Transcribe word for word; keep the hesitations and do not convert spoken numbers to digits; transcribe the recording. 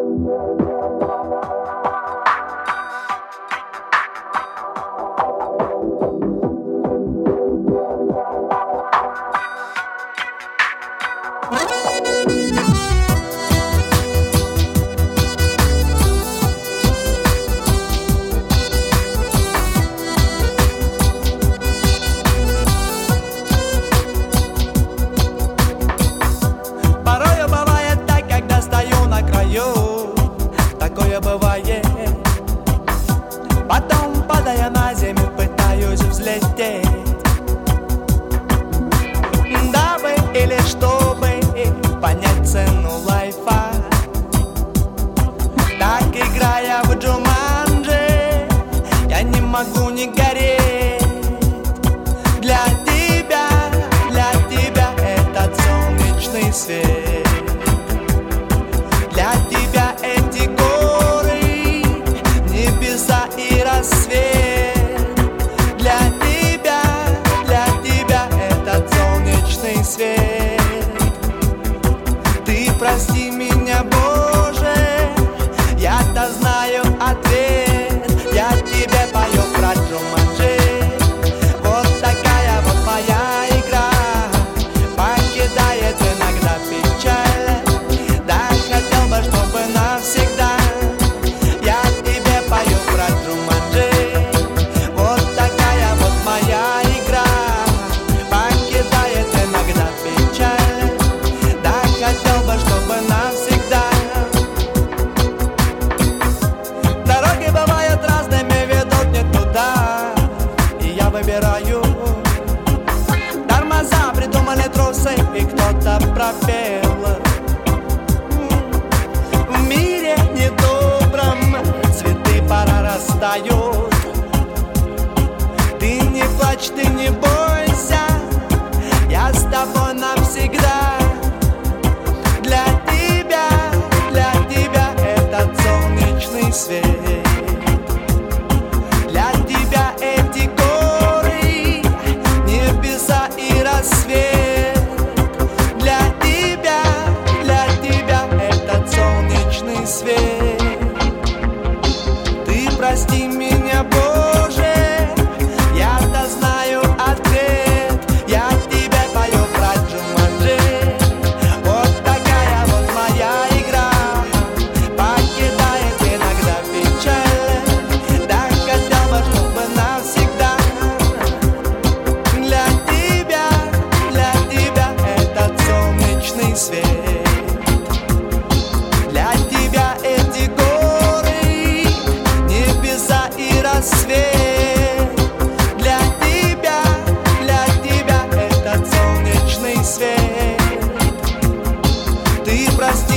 Такое бывает. Потом, падая на землю, пытаюсь взлететь, дабы или чтобы понять цену лайфа. Так, играя в Джуманджи, я не могу не гореть. Для тебя, для тебя этот солнечный свет. Для тебя эти горы, небеса и рассвет. Для тебя, для тебя этот солнечный свет. Ты прости меня, Боже, я-то знаю ответ. Я тебе пою про Джуманджи. Вот такая вот моя игра, покидает иногда печаль. Чтобы навсегда я тебе пою про Джуманджи. Вот такая вот моя игра, покидает иногда печаль. Да, хотел бы, чтобы навсегда. Дороги бывают разными, ведут не туда, и я выбираю. Тормоза придумали трусы, и кто-то пропел. Растают. Ты не плачь, ты не бойся, я с тобой навсегда. Для тебя, для тебя этот солнечный свет. Для тебя эти горы, небеса и рассвет. Для тебя, для тебя этот солнечный свет. Прости меня, Боже, я-то знаю ответ. Я тебе пою про Джуманджи. Вот такая вот моя игра, покидает иногда печаль. Да, хотел бы, чтобы навсегда. Для тебя, для тебя этот солнечный свет. Для тебя эти горы, небеса и рассвет. Для тебя, для тебя этот солнечный свет. Ты прости